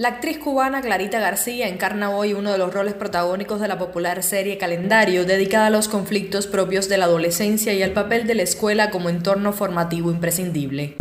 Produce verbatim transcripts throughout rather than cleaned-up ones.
La actriz cubana Clarita García encarna hoy uno de los roles protagónicos de la popular serie Calendario, dedicada a los conflictos propios de la adolescencia y al papel de la escuela como entorno formativo imprescindible.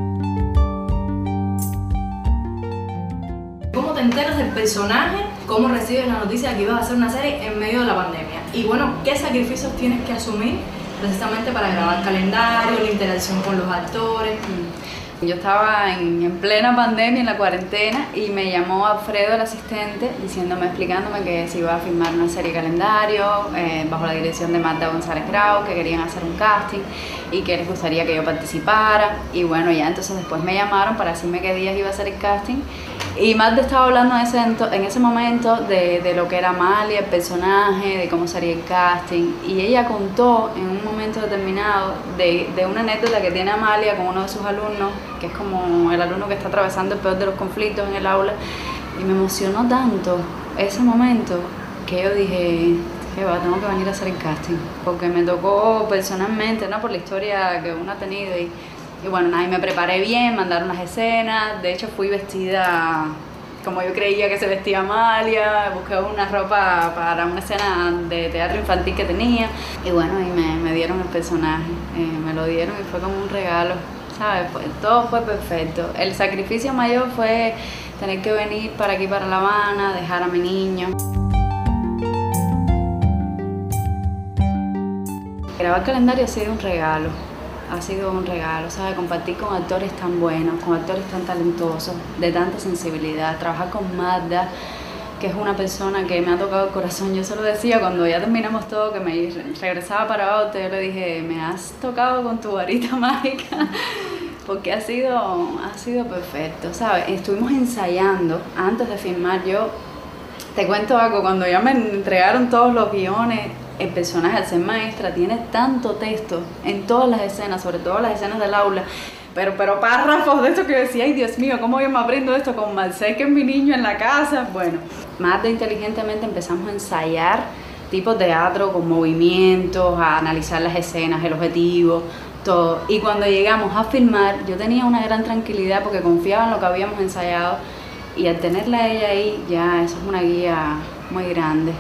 ¿Cómo te enteras del personaje? ¿Cómo recibes la noticia de que ibas a hacer una serie en medio de la pandemia? Y bueno, ¿qué sacrificios tienes que asumir precisamente para grabar Calendario, la interacción con los actores? Yo estaba en, en plena pandemia, en la cuarentena, y me llamó Alfredo, el asistente, diciéndome, explicándome que se iba a filmar una serie Calendario eh, bajo la dirección de Magda González Grau, que querían hacer un casting y que les gustaría que yo participara. Y bueno, ya entonces después me llamaron para decirme qué días iba a hacer el casting. Y Magda estaba hablando en ese, en ese momento de, de lo que era Amalia, el personaje, de cómo sería el casting. Y ella contó en un momento determinado de, de una anécdota que tiene Amalia con uno de sus alumnos, que es como el alumno que está atravesando el peor de los conflictos en el aula. Y me emocionó tanto ese momento que yo dije, que va, tengo que venir a hacer el casting. Porque me tocó personalmente, ¿no? Por la historia que uno ha tenido. Y, Y bueno, nada, y me preparé bien, mandaron las escenas. De hecho fui vestida como yo creía que se vestía Amalia, busqué una ropa para una escena de teatro infantil que tenía. Y bueno, y me, me dieron el personaje, eh, me lo dieron y fue como un regalo, ¿sabes? Pues, todo fue perfecto. El sacrificio mayor fue tener que venir para aquí, para La Habana, dejar a mi niño. Grabar Calendario ha sido un regalo. Ha sido un regalo, ¿sabes? Compartir con actores tan buenos, con actores tan talentosos, de tanta sensibilidad, trabajar con Magda, que es una persona que me ha tocado el corazón. Yo se lo decía cuando ya terminamos todo, que me regresaba para otro, yo le dije, me has tocado con tu varita mágica, porque ha sido, ha sido perfecto, ¿sabes? Estuvimos ensayando antes de filmar. Yo te cuento algo, cuando ya me entregaron todos los guiones, el personaje, al ser maestra, tiene tanto texto en todas las escenas, sobre todo las escenas del aula, pero, pero párrafos de esto que yo decía, ay Dios mío, ¿cómo yo me aprendo esto con Marcel, que es mi niño en la casa? Bueno, más de inteligentemente empezamos a ensayar tipo teatro con movimientos, a analizar las escenas, el objetivo, todo. Y cuando llegamos a filmar, yo tenía una gran tranquilidad porque confiaba en lo que habíamos ensayado, y al tenerla a ella ahí, ya eso es una guía muy grande.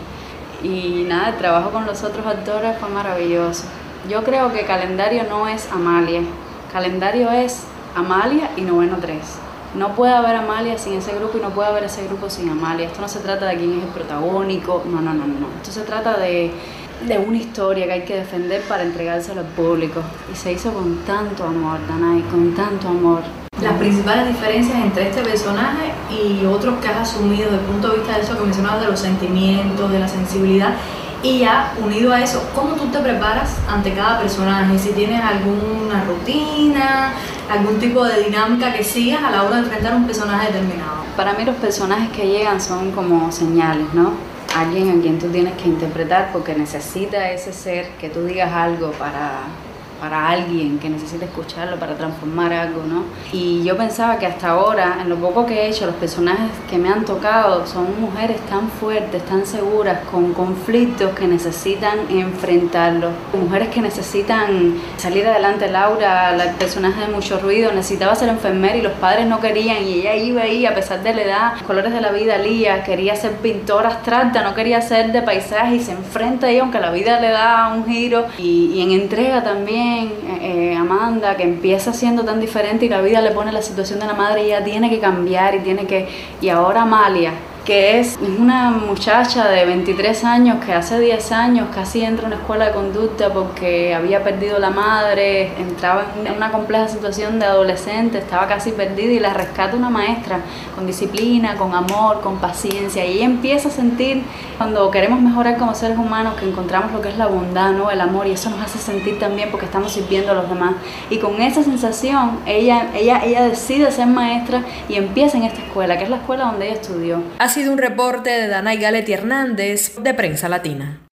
Y nada, el trabajo con los otros actores fue maravilloso. Yo creo que Calendario no es Amalia, Calendario es Amalia y Noveno tres. No puede haber Amalia sin ese grupo y no puede haber ese grupo sin Amalia. Esto no se trata de quién es el protagónico, no, no, no, no. Esto se trata de, de una historia que hay que defender para entregárselo al público. Y se hizo con tanto amor, Danay, con tanto amor. Las principales diferencias entre este personaje y otros que has asumido desde el punto de vista de eso que mencionabas, de los sentimientos, de la sensibilidad, y ya unido a eso, ¿cómo tú te preparas ante cada personaje? Si tienes alguna rutina, algún tipo de dinámica que sigas a la hora de enfrentar un personaje determinado. Para mí los personajes que llegan son como señales, ¿no? Alguien a quien tú tienes que interpretar porque necesita ese ser que tú digas algo para... para alguien que necesita escucharlo, para transformar algo, ¿no? Y yo pensaba que hasta ahora, en lo poco que he hecho, los personajes que me han tocado son mujeres tan fuertes, tan seguras, con conflictos que necesitan enfrentarlos. Mujeres que necesitan salir adelante. Laura, el personaje de Mucho Ruido, necesitaba ser enfermera y los padres no querían, y ella iba ahí a pesar de la edad. Colores de la vida, Lía, quería ser pintora abstracta, no quería ser de paisaje, y se enfrenta ahí aunque la vida le da un giro. Y, y en Entrega también, Eh, Amanda, que empieza siendo tan diferente y la vida le pone la situación de la madre y ella tiene que cambiar y tiene que... Y ahora Amalia, que es una muchacha de veintitrés años que hace diez años casi entra a una escuela de conducta porque había perdido la madre, entraba en una compleja situación de adolescente, estaba casi perdida y la rescata una maestra con disciplina, con amor, con paciencia, y ella empieza a sentir, cuando queremos mejorar como seres humanos, que encontramos lo que es la bondad, ¿no? El amor, y eso nos hace sentir también porque estamos sirviendo a los demás. Y con esa sensación ella, ella, ella decide ser maestra y empieza en esta escuela, que es la escuela donde ella estudió. Ha sido un reporte de Danay Galetti Hernández, de Prensa Latina.